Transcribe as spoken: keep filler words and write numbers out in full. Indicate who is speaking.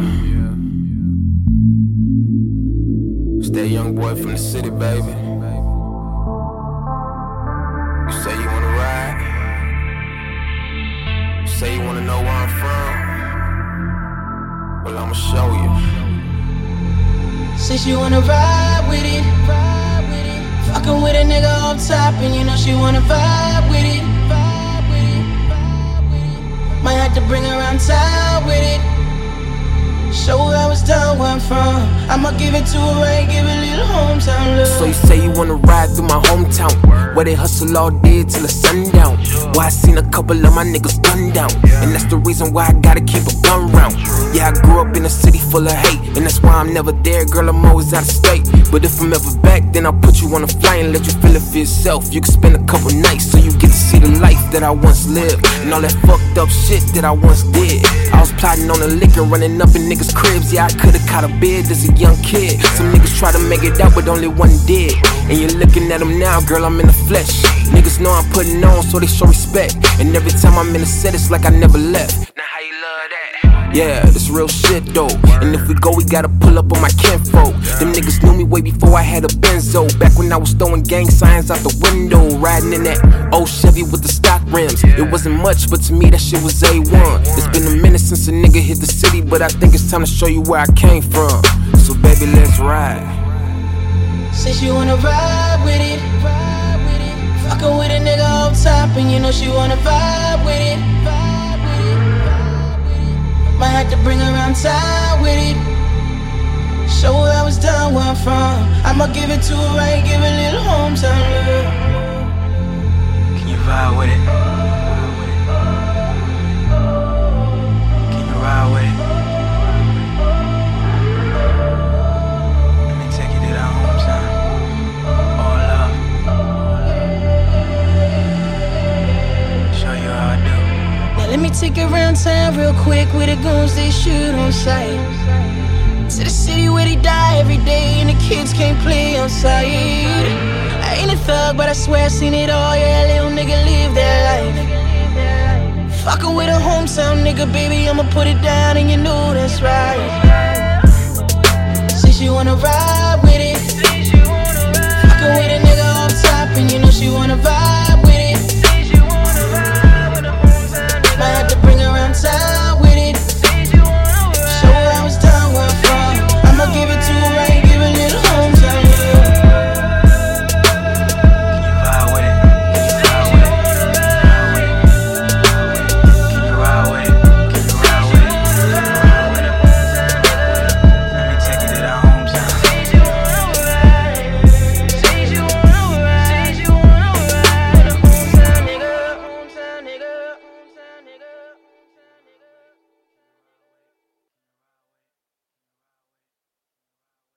Speaker 1: Stay young boy from the city, baby. You say you wanna ride. You say you wanna know where I'm from. Well, I'ma show you.
Speaker 2: Say she wanna ride with it. Fuckin' with a nigga on top, and you know she wanna vibe with it. Might have to bring her around town with it. Show her I was down where I'm from. I'ma give it to her right, give it a little hometown love.
Speaker 1: So you say you wanna ride through my hometown, where they hustle all day till the sundown. Why I seen a couple of my niggas gunned down, and that's the reason why I gotta keep a gun round. Yeah, I grew up in a city full of hate, and that's why I'm never there, girl, I'm always out of state. But if I'm ever back, then I'll put you on a flight and let you feel it for yourself. You can spend a couple nights so you get to see the life that I once lived, and all that fucked up shit that I once did. I was plotting on the liquor, running up in niggas' cribs. Yeah, I could've caught a bid as a young kid. Some niggas try to make it out, but only one did. And you're looking at them now, girl, I'm in the flesh. Niggas know I'm putting on, so they show respect. And every time I'm in the set, it's like I never left. Now how you love that? Yeah, this real shit though. And if we go, we gotta pull up on my kinfolk. Them niggas knew me way before I had a Benzo. Back when I was throwing gang signs out the window, riding in that old Chevy with the stock rims. It wasn't much, but to me that shit was A one. It's been a minute since a nigga hit the city, but I think it's time to show you where I came from. So baby, let's ride.
Speaker 2: Say she wanna ride with it. Fuckin' with a nigga on top, and you know she wanna vibe with it. Might have to bring her around town with it. Show her I was down where I'm from. I'ma give it to her right, give it a little hometown love.
Speaker 3: Can you vibe with it? Can you ride with it? Let me take you to that hometown. All love. Show you how I do.
Speaker 2: Now let me take you around town real quick, where the goons they shoot on sight. To the city where they die every day, and the kids can't play outside. I ain't a thug, but I swear I seen it all. Yeah, little nigga live that life. Fuckin' with a hometown nigga, baby, I'ma put it down, and you know that's right. Say she wanna ride with it. Fuckin' with a nigga on top, and you know she wanna vibe.